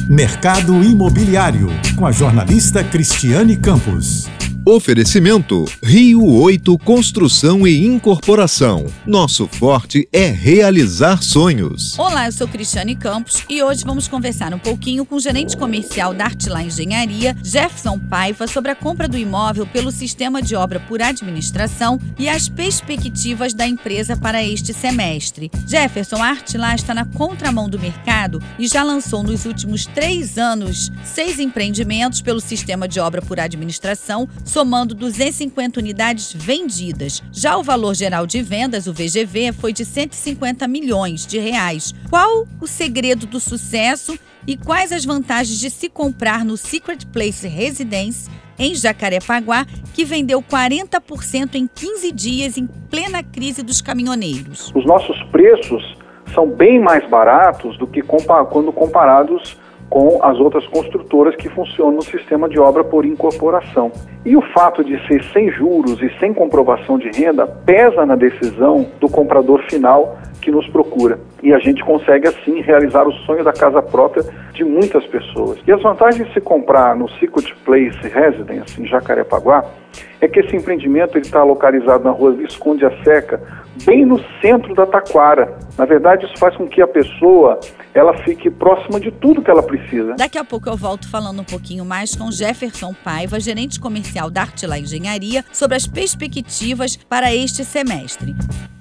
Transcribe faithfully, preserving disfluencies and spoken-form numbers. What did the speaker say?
Mercado Imobiliário, com a jornalista Cristiane Campos. Oferecimento Rio oito Construção e Incorporação. Nosso forte é realizar sonhos. Olá, eu sou Cristiane Campos e hoje vamos conversar um pouquinho com o gerente comercial da Artilá Engenharia, Jefferson Paiva, sobre a compra do imóvel pelo Sistema de Obra por Administração e as perspectivas da empresa para este semestre. Jefferson, a Artilá está na contramão do mercado e já lançou nos últimos três anos seis empreendimentos pelo Sistema de Obra por Administração, somando duzentas e cinquenta unidades vendidas. Já o valor geral de vendas, o V G V, foi de cento e cinquenta milhões de reais. Qual o segredo do sucesso e quais as vantagens de se comprar no Secret Place Residence, em Jacarepaguá, que vendeu quarenta por cento em quinze dias em plena crise dos caminhoneiros? Os nossos preços são bem mais baratos do que compa- quando comparados com as outras construtoras que funcionam no sistema de obra por incorporação. E o fato de ser sem juros e sem comprovação de renda pesa na decisão do comprador final que nos procura. E a gente consegue, assim, realizar o sonho da casa própria de muitas pessoas. E as vantagens de se comprar no Secret Place Residence, em Jacarepaguá, é que esse empreendimento está localizado na rua Visconde a Seca, bem no centro da Taquara. Na verdade, isso faz com que a pessoa ela fique próxima de tudo que ela precisa. Daqui a pouco eu volto falando um pouquinho mais com Jefferson Paiva, gerente comercial da Artilá Engenharia, sobre as perspectivas para este semestre.